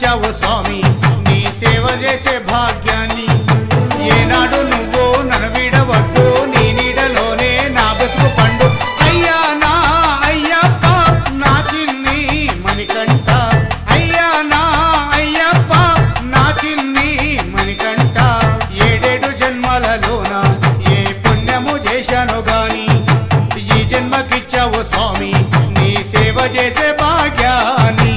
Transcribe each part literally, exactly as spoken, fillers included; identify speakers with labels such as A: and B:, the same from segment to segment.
A: జన్మకిచ్చావు స్వామి నీ సేవ చేసే భాగ్యాన్ని ఏనాడు నువ్వు నన్ను విడవద్దు నీ నీడలోనే నా బతుకు పండు అయ్యా నా అయ్యప్ప నా చిన్ని మణికంఠ అయ్యా నా అయ్యప్ప నా చిన్ని మణికంఠ ఏడేడు జన్మలలోన ఏ పుణ్యము చేశాను గాని ఈ జన్మకిచ్చావు స్వామి నీ సేవ చేసే భాగ్యాన్ని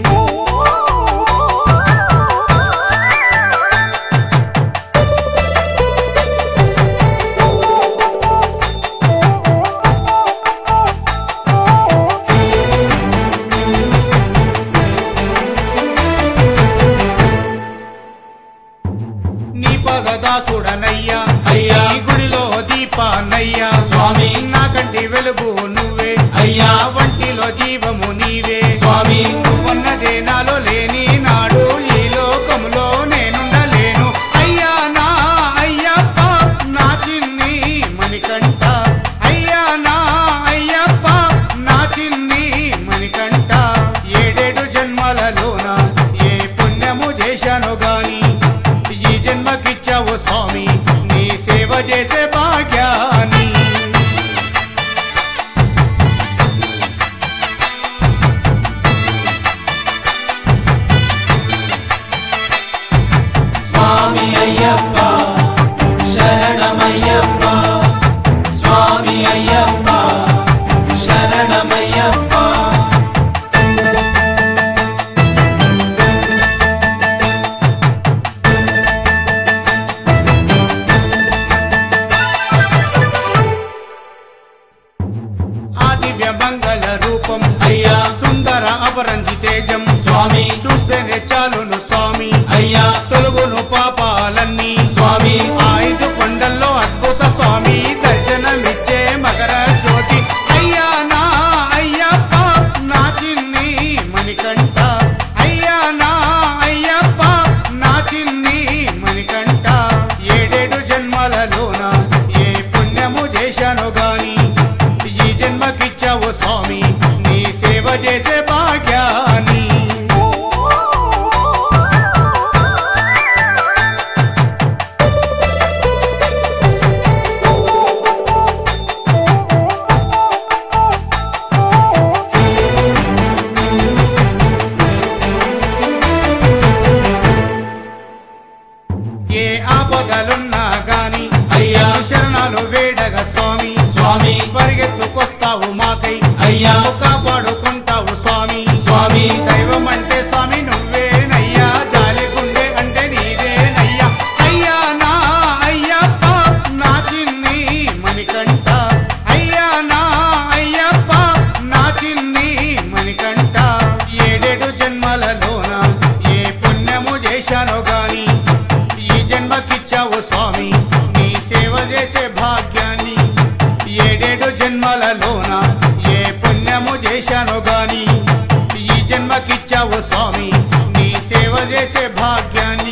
A: నీ పదదాసుడనయ్యా
B: అయ్యా
A: ఈ గుడిలో దీపానయ్యా
B: స్వామి
A: నా కంటి వెలుగు నువ్వే
B: అయ్యా
A: వంటిలో జీవము నీవే
B: స్వామి
A: నువ్వున్నదే నాలో లేని నాడు ఈ లోకములో నేనుండలేను అయ్యా నా అయ్యప్ప నా చిన్ని మణికంఠ అయ్యా నా అయ్యప్ప నా చిన్ని మణికంఠ ఏడేడు జన్మలలోన ఏ పుణ్యము చేశాను గాని ఈ జన్మకిచ్చావు స్వామి నీ సేవ చేసే భాగ్యాన్ని
B: స్వామి అయ్యప్ప శరణమయ్యప్ప స్వామి అయ్యప్ప శరణమయ్యప్ప
A: ఆ దివ్య మంగళ రూపం
B: అయ్యా
A: సుందర అపరంజి తేజం
B: స్వామి
A: చూస్తేనే చాలును స్వామి
B: అయ్యా
A: తొలగును పాపాలన్నీ
B: స్వామి
A: ఆ ఐదు కొండల్లో అద్భుత స్వామి దర్శనమిచ్చే మకర జ్యోతి అయ్యా నా అయ్యప్ప నా చిన్ని మణికంఠ అయ్యా నా అయ్యప్ప నా చిన్ని మణికంఠ ఏడేడు జన్మలలోన ఏ పుణ్యము చేశాను గాని ఈ జన్మకిచ్చావు స్వామి నీ సేవ చేసే భాగ్యాన్ని ఏ ఆపదలున్నా గాని
B: అయ్యా
A: శరణాలు వేడగ స్వామి
B: స్వామి
A: పరిగెత్తుకొస్తావు మాకై
B: అయ్యా
A: కాపాడుకుంటావు స్వామి
B: స్వామి
A: దైవం అంటే స్వామి నువ్వేనయ్యా జాలి గుండె అంటే నీదేనయ్యా అయ్యా నా అయ్యప్ప నా చిన్ని మణికంఠ అయ్యా నా అయ్యప్ప నా చిన్ని మణికంఠ ఏడేడు జన్మలలోన ఏ పుణ్యము చేశాను గాని ఈ జన్మకిచ్చావు స్వామి నీ సేవ చేసే భాగ్యాన్ని ఏడేడు జన్మలలోన ఏ పుణ్యము చేశాను గాని ఈ జన్మకిచ్చావు స్వామి నీ సేవ చేసే భాగ్యాన్ని